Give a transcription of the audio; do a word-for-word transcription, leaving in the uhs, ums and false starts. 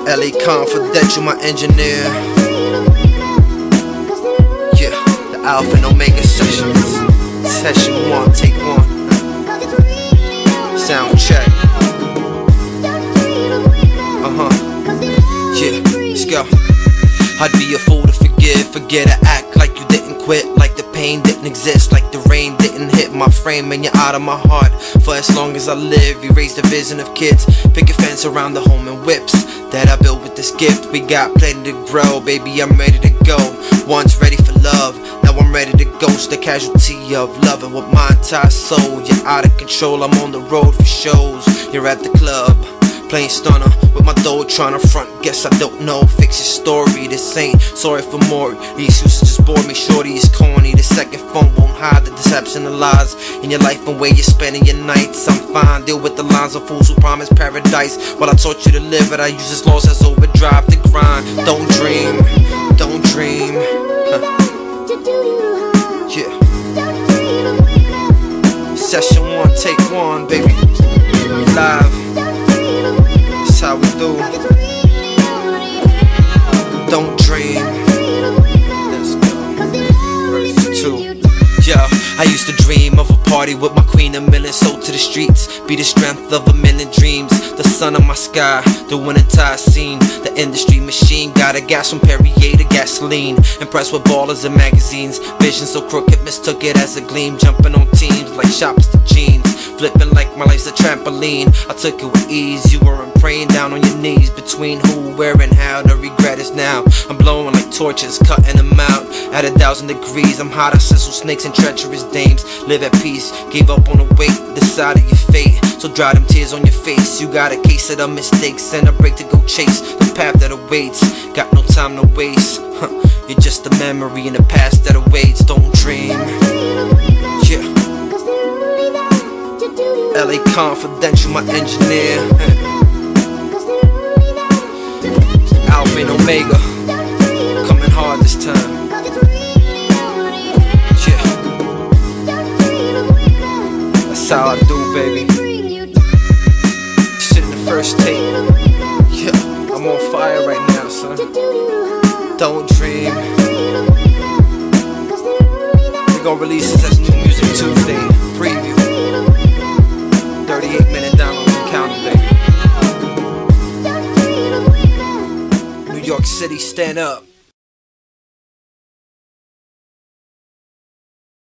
L A Confidential, my engineer. Yeah, the Alpha and Omega sessions. Session one, take one. Sound check. Uh-huh. Yeah, let's go. I'd be a fool to forgive, forget to act like you didn't quit, like the pain didn't exist, like the rain didn't hit my frame and you're out of my heart. For as long as I live, you raise the vision of kids, pick a fence around the home and whips that I built with this gift. We got plenty to grow, baby, I'm ready to go. Once ready for love, now I'm ready to ghost. The casualty of loving with my entire soul. You're out of control, I'm on the road for shows. You're at the club, playing stunner with my dough, trying to front. Guess I don't know, fix your story. This ain't sorry for more. These excuses just bore me. Shorty is corny. The second phone won't hide the deception and lies in your life and where you're spending your nights. I'm fine, deal with the lines of fools who promise paradise while I taught you to live it. I use this loss as overdrive to grind. Don't dream, don't dream. Huh. Yeah. Session one, take one, baby. Live. That's how we do. Don't dream. Let's go. Verse two. Yo, I used to dream of a party with my queen, a million sold to the streets. Be the strength of a million dreams. The sun on my sky, the winter tide scene. The industry machine, got a gas from Perrier to gasoline. Impressed with ballers and magazines. Vision so crooked, mistook it as a gleam. Jumping on teams like shops to jeans. Flipping like my life's a trampoline. I took it with ease, you weren't praying down on your knees. Between who, where, and how, the regret is now. I'm blowing like torches, cutting them out. At a thousand degrees, I'm hot, I sizzle snakes and treacherous dames. Live at peace, gave up on the weight, decided your fate. So dry them tears on your face. You got a case of the mistakes and a break to go chase the path that awaits. Got no time to waste. Huh. You're just a memory in the past that awaits. Don't dream. Yeah. L A Confidential, my engineer. Alpha and Omega, coming hard this time. Yeah. That's how I do, baby. Shit in the first tape. Yeah, I'm on fire right now, son. Don't dream. We gon' release this as New Music Tuesday preview. thirty-eight minute downloads and counting, baby. New York City, stand up.